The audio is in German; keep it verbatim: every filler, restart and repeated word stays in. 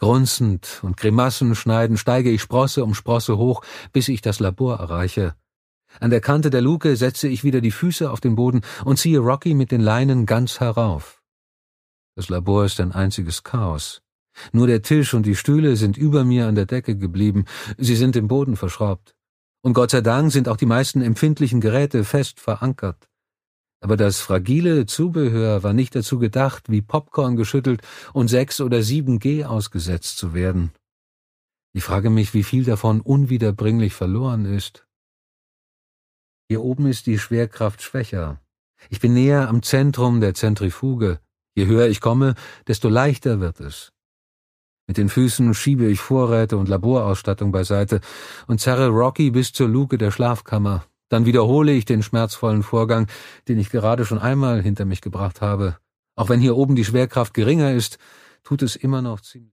Grunzend und Grimassen schneidend steige ich Sprosse um Sprosse hoch, bis ich das Labor erreiche. An der Kante der Luke setze ich wieder die Füße auf den Boden und ziehe Rocky mit den Leinen ganz herauf. Das Labor ist ein einziges Chaos. Nur der Tisch und die Stühle sind über mir an der Decke geblieben, sie sind im Boden verschraubt. Und Gott sei Dank sind auch die meisten empfindlichen Geräte fest verankert. Aber das fragile Zubehör war nicht dazu gedacht, wie Popcorn geschüttelt und sechs oder sieben G ausgesetzt zu werden. Ich frage mich, wie viel davon unwiederbringlich verloren ist. Hier oben ist die Schwerkraft schwächer. Ich bin näher am Zentrum der Zentrifuge. Je höher ich komme, desto leichter wird es. Mit den Füßen schiebe ich Vorräte und Laborausstattung beiseite und zerre Rocky bis zur Luke der Schlafkammer. Dann wiederhole ich den schmerzvollen Vorgang, den ich gerade schon einmal hinter mich gebracht habe. Auch wenn hier oben die Schwerkraft geringer ist, tut es immer noch ziemlich